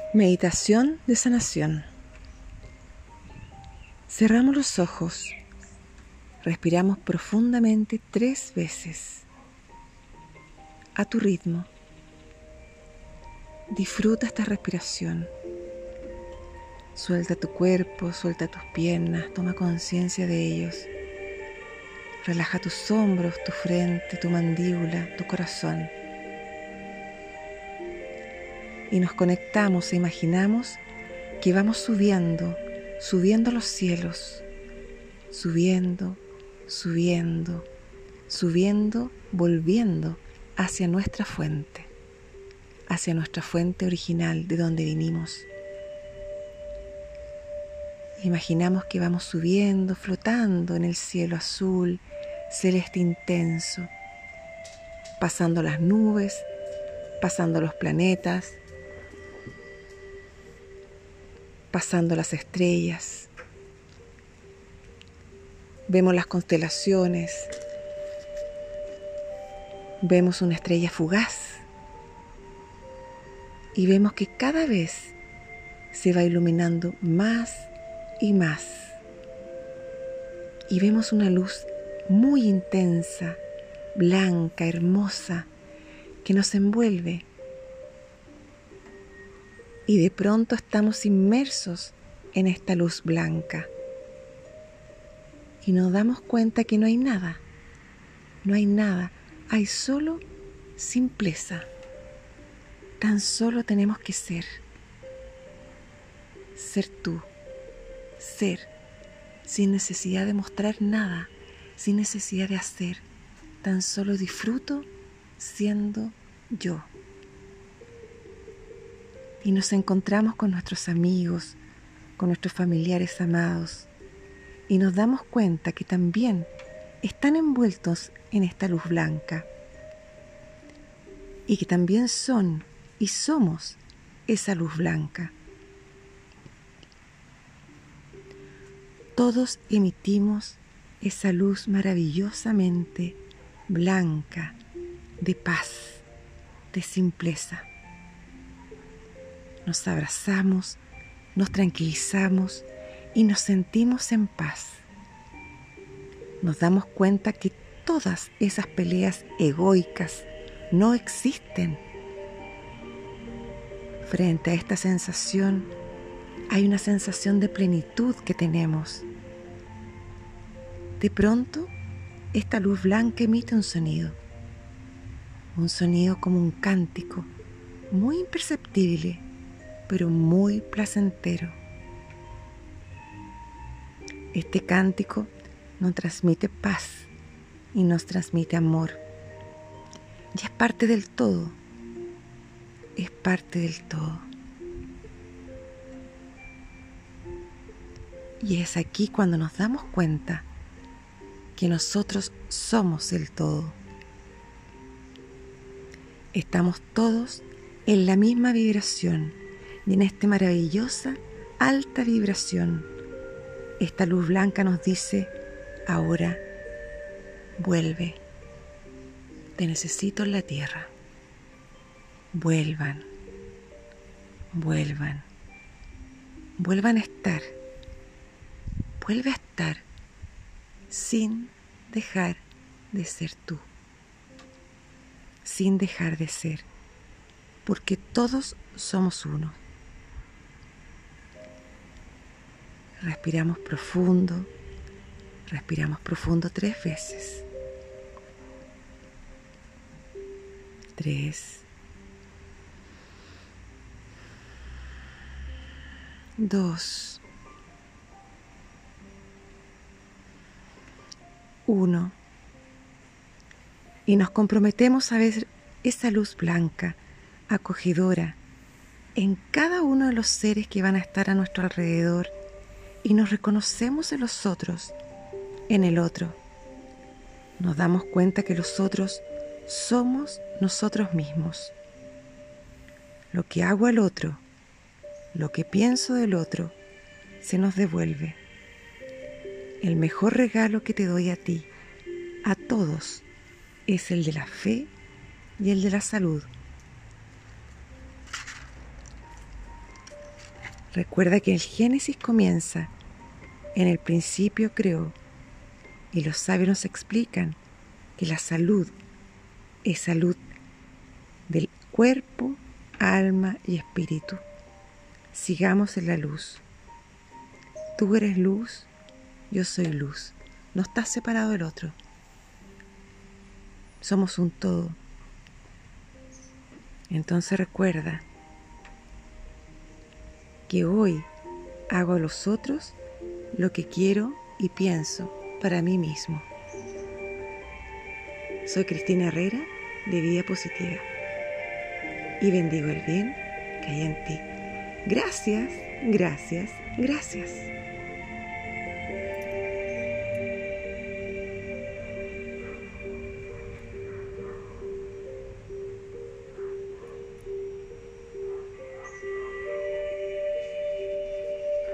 Meditación de sanación. Cerramos los ojos, respiramos profundamente 3 veces, a tu ritmo. Disfruta esta respiración. Suelta tu cuerpo, suelta tus piernas, toma conciencia de ellos. Relaja tus hombros, tu frente, tu mandíbula, tu corazón. Y nos conectamos e imaginamos que vamos subiendo a los cielos, subiendo, volviendo hacia nuestra fuente original de donde vinimos. Imaginamos que vamos subiendo, flotando en el cielo azul, celeste intenso, pasando las nubes, pasando los planetas, pasando las estrellas. Vemos las constelaciones, vemos una estrella fugaz y vemos que cada vez se va iluminando más y más. Y vemos una luz muy intensa, blanca, hermosa, que nos envuelve. Y de pronto estamos inmersos en esta luz blanca. Y nos damos cuenta que no hay nada, hay solo simpleza. Tan solo tenemos que ser tú, ser, sin necesidad de mostrar nada, sin necesidad de hacer. Tan solo disfruto siendo yo. Y nos encontramos con nuestros amigos, con nuestros familiares amados, y nos damos cuenta que también están envueltos en esta luz blanca, y que también son y somos esa luz blanca. Todos emitimos esa luz maravillosamente blanca, de paz, de simpleza. Nos abrazamos, nos tranquilizamos y nos sentimos en paz. Nos damos cuenta que todas esas peleas egoicas no existen. Frente a esta sensación, hay una sensación de plenitud que tenemos. De pronto, esta luz blanca emite un sonido como un cántico, muy imperceptible, pero muy placentero. Este cántico nos transmite paz y nos transmite amor. Y es parte del todo. Y es aquí cuando nos damos cuenta que nosotros somos el todo. Estamos todos en la misma vibración y en esta maravillosa alta vibración. Esta luz blanca nos dice: ahora vuelve, te necesito en la tierra. Vuelvan a estar. Vuelve a estar sin dejar de ser tú, sin dejar de ser, porque todos somos uno. Respiramos profundo 3 veces. 3, 2, 1. Y nos comprometemos a ver esa luz blanca, acogedora, en cada uno de los seres que van a estar a nuestro alrededor, y nos reconocemos en los otros, en el otro. Nos damos cuenta que los otros somos nosotros mismos. Lo que hago al otro, lo que pienso del otro, se nos devuelve. El mejor regalo que te doy a ti, a todos, es el de la fe y el de la salud. Recuerda que el Génesis comienza: en el principio creó, y los sabios nos explican que la salud es salud del cuerpo, alma y espíritu. Sigamos en la luz. Tú eres luz, yo soy luz. No estás separado del otro. Somos un todo. Entonces recuerda que hoy hago a los otros lo que quiero y pienso para mí mismo. Soy Cristina Herrera, de Vida Positiva, y bendigo el bien que hay en ti. Gracias, gracias, gracias.